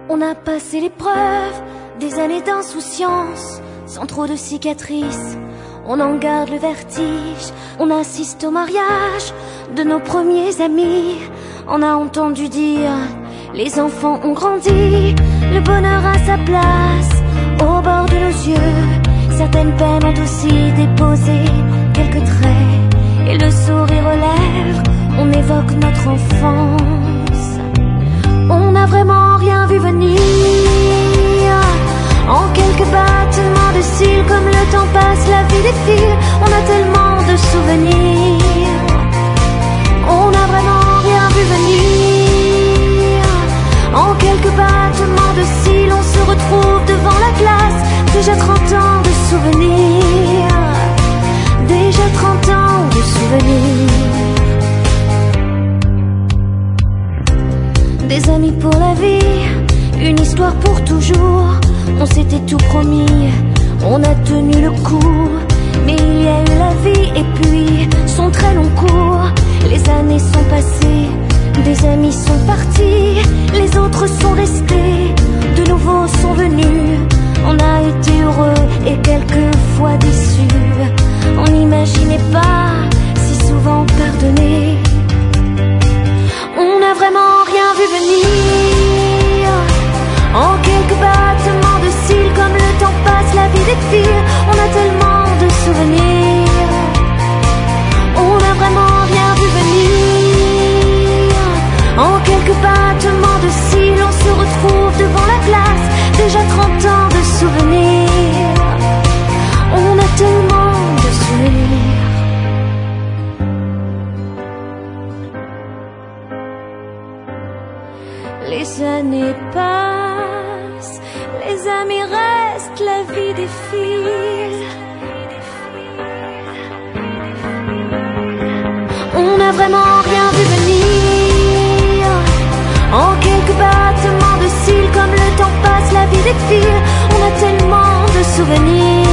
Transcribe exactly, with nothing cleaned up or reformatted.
On a passé l'épreuve des années d'insouciance, sans trop de cicatrices. On en garde le vertige. On assiste au mariage de nos premiers amis. On a entendu dire, les enfants ont grandi, le bonheur a sa place au bord de nos yeux. Certaines peines ont aussi déposé quelques traits, et le sourire aux lèvres, on évoque notre enfance. On n'a vraiment rien vu venir. En quelques battements de cils, comme le temps passe, la vie défile. On a tellement de souvenirs. On n'a vraiment rien vu venir. En quelques battements de cils, on se retrouve devant la glace. Déjà trente ans de souvenirs. Déjà trente ans de souvenirs. Des amis pour la vie, une histoire pour toujours. On s'était tout promis, on a tenu le coup. Mais il y a eu la vie et puis son très long cours. Les années sont passées, des amis sont partis, les autres sont restés, de nouveaux sont venus. On a été heureux et quelquefois déçus. On n'imaginait pas si souvent pardonner. On n'a vraiment rien vu venir. En quelques battements de cils, comme le temps passe, la vie défile. On a tellement de souvenirs. On n'a vraiment rien vu venir. En quelques battements de cils, on se retrouve devant la glace. Déjà trente ans de souvenirs. On a tellement de souvenirs. Les années passent, les amis restent, la vie défile. On n'a vraiment rien vu venir. En quelques battements de cils, comme le temps passe, la vie défile. On a tellement de souvenirs.